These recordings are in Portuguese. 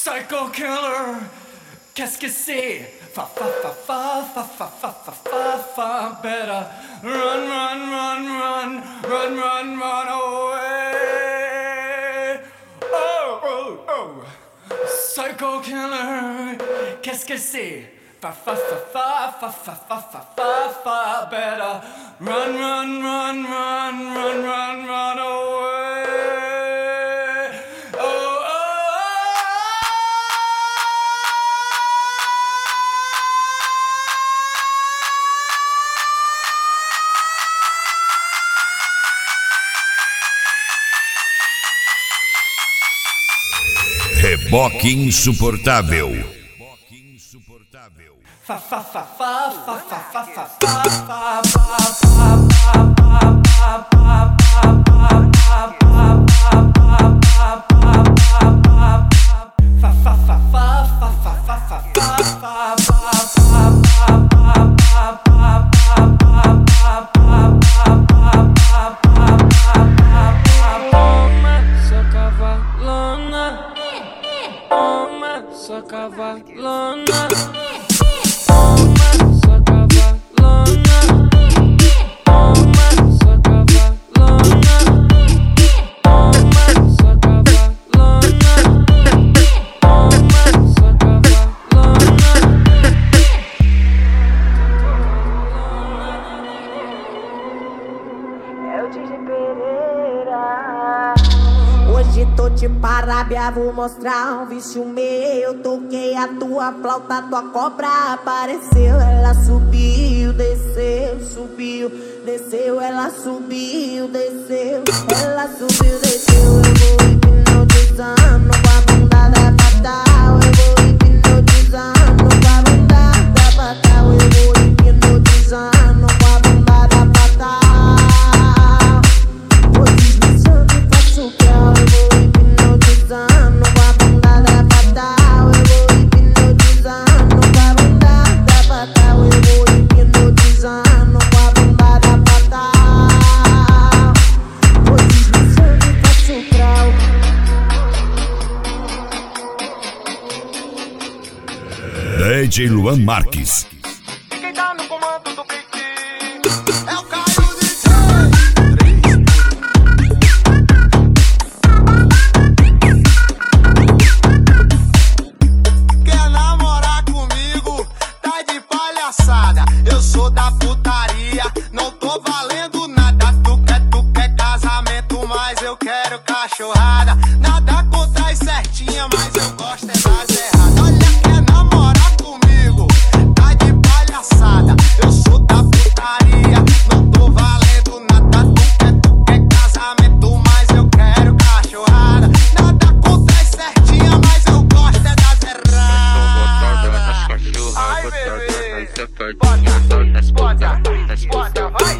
Psycho killer, qu'est-ce que c'est? Fa fa fa fa fa fa fa fa fa fa. Better run, run, run, run, run, run, run away. Oh, oh, oh. Psycho killer, qu'est-ce que c'est? Fa fa fa fa fa fa fa fa fa fa. Better run, run, run, run, run, run, run away. Reboque insuportável. Fa fa fa fa fa fa fa fa fa Sua cavalona, toma sua cavalona, toma sua cavalona, toma sua cavalona, toma sua cavalona. É o DJ Pereira. Hoje tô de parábia, vou mostrar um vício meu. Toquei a tua flauta, tua cobra apareceu. Ela subiu, desceu, subiu, desceu. Ela subiu, desceu. Ela subiu, desceu. Eu vou hipnotizando com a bunda da fatal. Eu vou hipnotizando com a bunda da fatal. Eu vou hipnotizando com a bunda da fatal. Vou deslizando e faço grau. Eu vou hipnotizando com a bunda da fatal. Eu vou hipnotizando com a bunda da fatal. Eu vou hipnotizando com a bunda da fatal. Vou deslizando e faço grau. DJ Luan Marques. Quem tá no comando do beat é o Caio DJ. Quer namorar comigo? Tá de palhaçada. Eu sou da putaria, não tô valendo nada. Tu quer casamento, mas eu quero cachorrada. Nada contra as certinhas, mas eu gosto é das erradas. Olha, quer namorar comigo? Tá de palhaçada. Eu sou da putaria, não tô valendo nada. Tu quer casamento, mas eu quero cachorrada. Nada contra as certinhas, mas eu gosto é das erradas. Ai, bebê, bota, vai.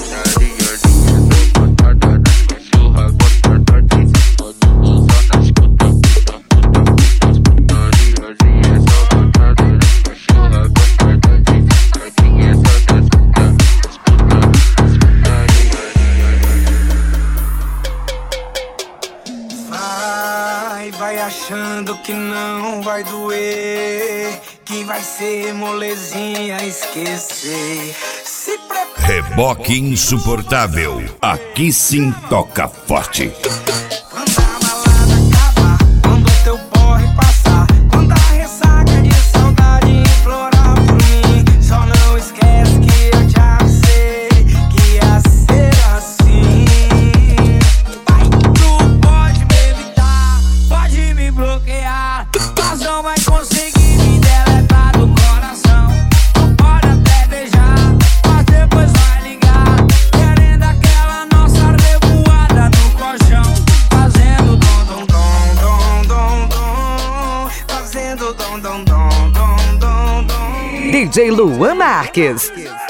Vai achando que não vai doer, que vai ser molezinha esquecer. Se prepara. Reboque insuportável. Aqui sim toca forte. Quando a balada acabar, quando o teu porre passar, quando a ressaca de saudade implorar por mim, só não esquece que eu te avisei que ia ser assim. Vai, tu pode me evitar, pode me bloquear, mas não vai conseguir me deletar do coração. Tu pode até beijar, mas depois vai ligar, querendo aquela nossa revoada no colchão, fazendo dom dom dom dom dom dom, fazendo dom dom dom dom dom dom. DJ Luan Marques.